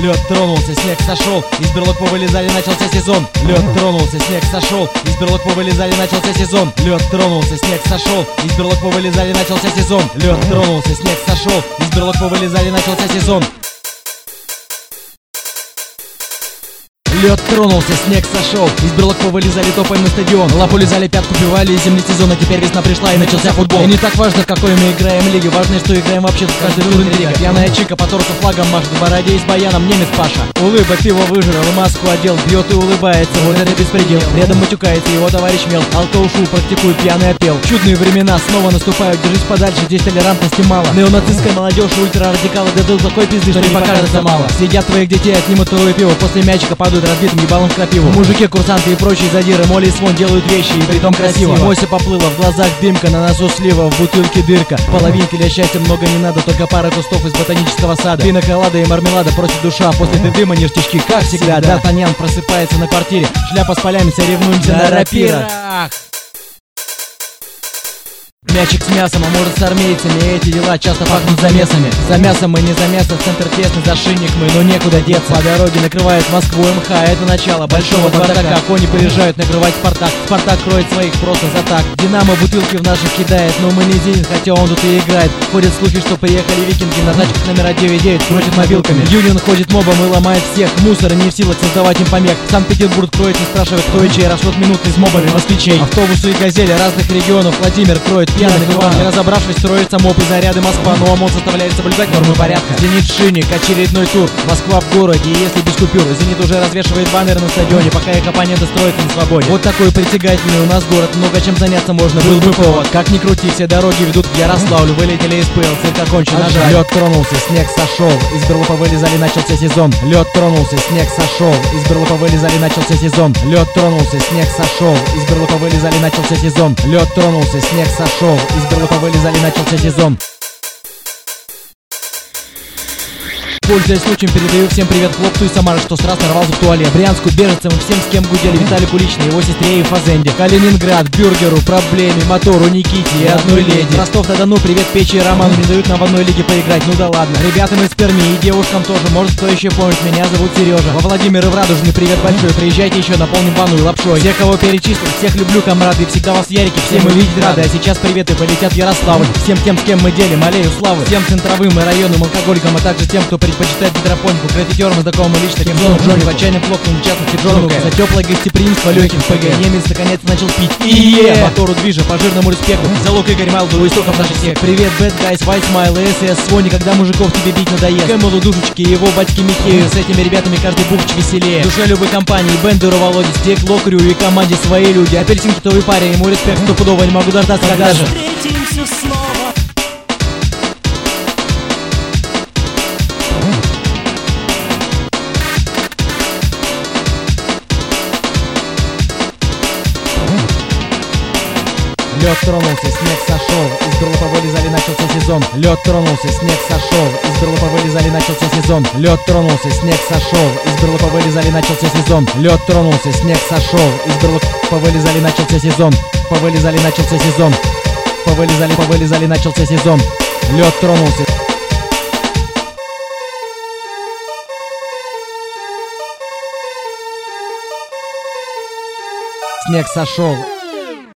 Лед тронулся, снег сошел, из берлог повылезали, начался сезон. Лед тронулся, снег сошел, из берлог повылезали, начался сезон. Лед тронулся, снег сошел, из берлог повылезали, начался сезон. Лед тронулся, снег сошел, из берлог повылезали, начался сезон. Лед тронулся, снег сошел, из берлог повылезали, топаем на стадион. Лапу лизали, пятку пивали, и зимний сезон, а теперь весна пришла и начался футбол. И не так важно, в какой мы играем лиге, важно, что играем вообще, тут каждый тур интрига. Пьяная чика по торсу флагом машет, в бороде и с баяном немец Паша. Улыбок пиво выжрал, маску одел, бьет и улыбается, вот это беспредел. Рядом матюкается его товарищ мел, алкоушу практикует пьяный отпел. Чудные времена снова наступают, держись подальше, здесь толерантности мало. Неонацистская молодежь, ультра-радикалы дадут такой пизды, что не покажется мало. Съедят твоих детей, отнимут твое пиво, после мячика падают разбитым ебалом в крапиву. Мужики, курсанты и прочие задиры, моли и свон делают вещи, и притом красиво. Мося поплыла, в глазах дымка, на носу слива, в бутылке дырка. Половинки для счастья много не надо, только пара кустов из ботанического сада. Пиноколада и мармелада просит душа, после дыма ништячки, как всегда. Д'Артаньян просыпается на квартире, шляпа с полями, соревнуемся на рапирах. Мячик с мясом, а может с армейцами, эти дела часто пахнут замесами. За мясом мы не за мясо, центр тесный, за шинник мы, но некуда деться. По дороге накрывает Москву МХ, это начало большого бардака. Кони приезжают накрывать Спартак, Спартак кроет своих просто за так. Динамо бутылки в наших кидает, но мы не Зенит, хотя он тут и играет. Ходят слухи, что приехали викинги на тачках номера 9-9, крутят мобилками. Юнион ходит мобом и ломает всех, мусор не в силах создавать им помех. Санкт-Петербург кроет, не спрашивает кто и чей, расход минутный с мобами москвичей. Автобусы и газели разных регионов Владимир кроет пьяных Иван. Не разобравшись, строится моп и заряды Москва, но ОМОН заставляет соблюдать нормы порядка. Зенит Шинник, очередной тур, Москва в городе, и если без купюр. Зенит уже развешивает баннеры на стадионе, пока их оппоненты строятся на свободе. Вот такой притягательный у нас город, много чем заняться можно, был бы повод. Как ни крути, все дороги ведут к Ярославлю, вылетели из пыл, цирк окончен, а жаль. Лед тронулся, снег сошел, из берлога вылезали, начался сезон. Лед тронулся, снег сошел, из берлога вылезали, начался сезон. Лед тронулся, снег сошел, из берлога вылезали, начался сезон. Лед тронулся, снег сошел, из берлога вылезали, начался сезон. Пользуясь случаем, передаю всем привет хлопцу из Самары, что сразу нарвался в туалет. Брянску, беженцам и всем, с кем гудели, Виталику лично, его сестре и Фазенде. Калининград, Бюргеру, Проблеме, Мотору, Никите и одной леди. Ростов-на-Дону, привет Печи и Роману, не дают нам в одной лиге поиграть, ну да ладно. Ребятам из Перми и девушкам тоже, может кто еще помнит, меня зовут Сережа. Во Владимир и в Радужный привет большой, приезжайте еще, наполним ванну и лапшой. Всех, кого перечислил, всех люблю, комрады, всегда вас ярики, все мы видеть рады. А сейчас приветы полетят в Ярославль. Всем тем, с кем мы делим, аллею славы. Всем центровым и районным алкоголикам, а также тем, кто предпочитает гидропонику, граффитерам и знакомым лично, тем зону Джонни, в отчаянном плотном, в частности Джону К. За теплое гостеприимство Лехи в ПГ. Немец наконец начал пить. Мотору движа, по жирному респекту. Залог Игорь Малду, у истоков наших всех. Привет, Bad Guys, White Smile, СС, Свони, когда мужиков тебе бить надоест. Кэмелу, Душечки, его батьки Михею. С этими ребятами каждый бухч веселее. Душа любой компании, Бендеру, Володе, Стекло, Крю и команде свои люди. Апельсин, китовый парень, ему респект стопудово, не могу дождаться, когда же встретимся снова. Лед тронулся, снег сошел, из берлога вылезали, начался сезон. Лед тронулся, снег сошел, из берлога вылезали, начался сезон. Лед тронулся, снег сошел, из берлога вылезали, начался сезон. Лед тронулся, снег сошел, из берлога повылезали, начался сезон. Повылезали, начался сезон. Повылезали, начался сезон. Лед тронулся. Снег сошел,